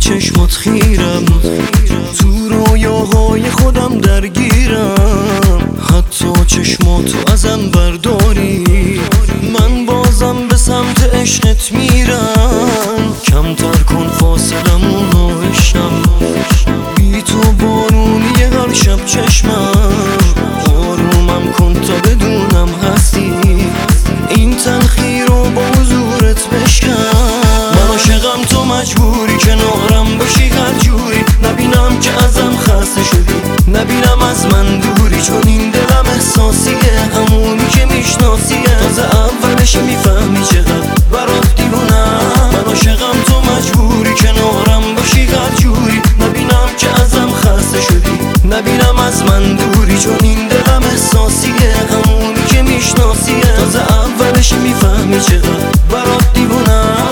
چشمات خیرم، تو رویاهای خودم درگیرم. حتی چشماتو ازم برداری من بازم به سمت عشقت میرم. کمتر کن فاصلمون و عشقم، بی تو بارونی هر شب چشمم. آرومم کن تا بدونم هستی، این تلخی رو با حضورت بشکن. من عاشقم تو مجبوری کنارم باشی هر جوری، نبینم که ازم خسته شدی، نبینم از من دوری. چون این دلم احساسیه، همونی که میشناسیه. تازه اولش میفهمی چقدر برات دیوونم. من عاشقم تو مجبوری کنارم باشی هر جوری، نبینم که ازم خسته شدی، نبینم از من دوری. چون این دلم احساسیه، همونی که میشناسیه. تازه اولش میفهمی چقدر برات دیوونم.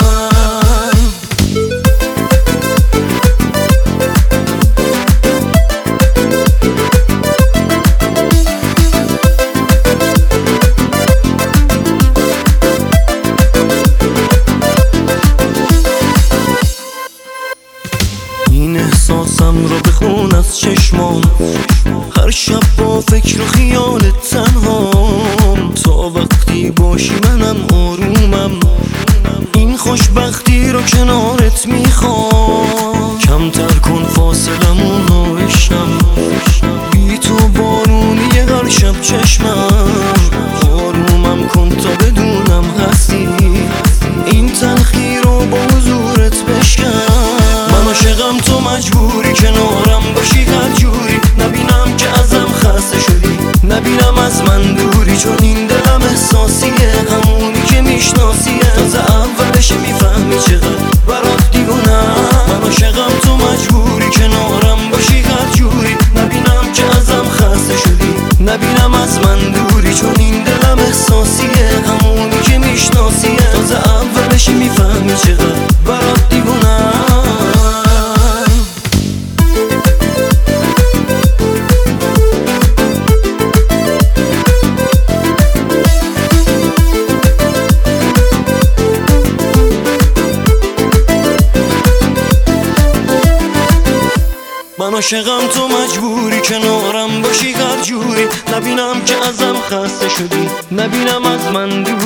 این احساسم رو بخون از چشمام، هر شب با فکر و خیالت تنهام. تا وقتی باشی منم آرومم، این خوشبختی رو کنارت میخوام. کمتر کن فاصلمون و عشقم، بی تو بارونی هر شب چشمم. آرومم کن تا بدونم هستی، این تلخی رو با حضورت بشکن. من عاشقم تو مجبوری کنارم باشی هر جوری، نبینم که ازم خسته شدی، نبینم از من دوری. چون این دلم احساسیه، همونی که میشناسیه. تازه اولش میفهمی چقدر برات دیوونم. من عاشقم تو مجبوری کنارم باشی هر جوری، نبینم که ازم خسته شدی، نبینم از من دوری. چون این دلم احساسیه، همونی که میشناسیه. تازه اولش میفهمی چقدر برات دیوونم. من عاشقم تو مجبوری کنارم باشی هر جوری، نبینم که ازم خسته شدی، نبینم از من دوری.